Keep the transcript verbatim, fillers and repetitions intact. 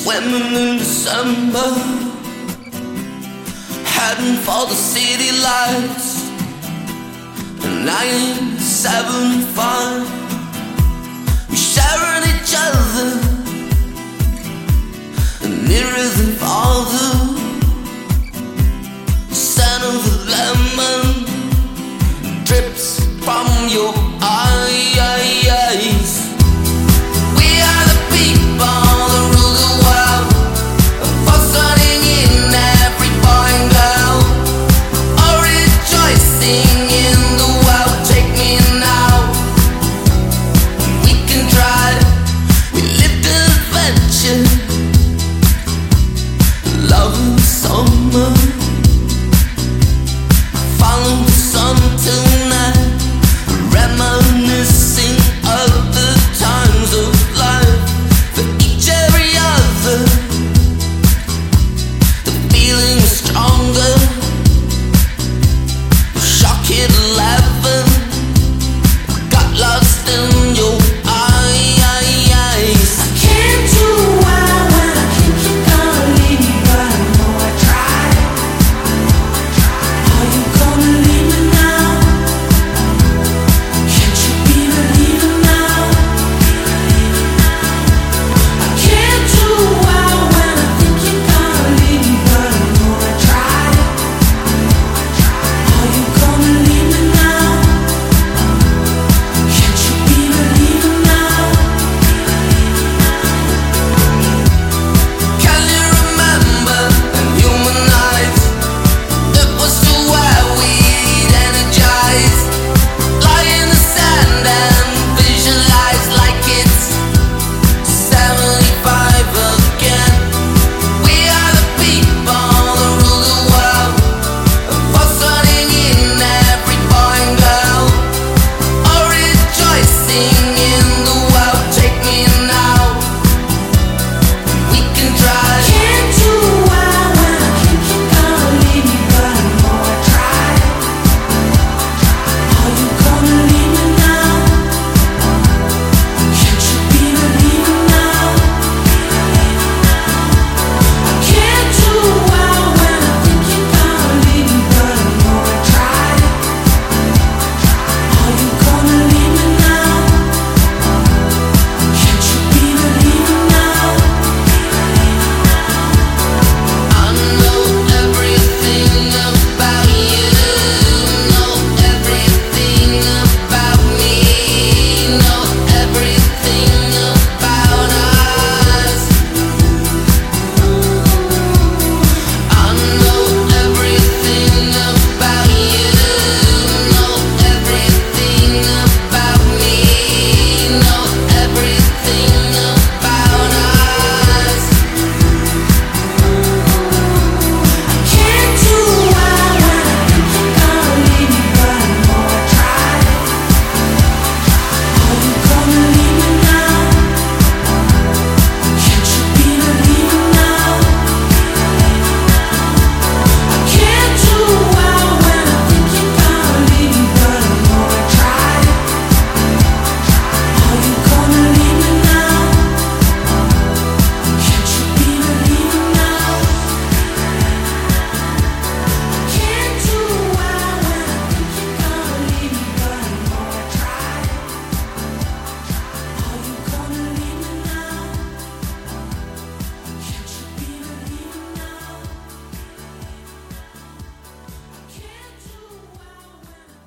swimming in December, heading for the city lights. nine seven five, we're sharing each other, nearer than farther. Scent of the lemon drips from your eyes. We are the people that rule the world, fostering in every boy and girl, all rejoicing in the world. Take me now, we can try. We lived an adventure, love in the summer, follow the sun tonight, reminiscing of the times of life. For each every other, the feeling is stronger. Shock hit eleven, got lost in your eyes. I can't do well when I think you're gonna leave me, but I know I tried. Are you gonna leave me now? Can't you be believing now? I can't do well when I think you're gonna leave me, but I know I tried. Are you gonna leave me now? Can't you be believing now? Can you remember in human eyes? It was to where we'd energize, lie in the sand and visualize like it's seventy-five again. We are the people that rule the world, fostering in every boy and girl, all rejoicing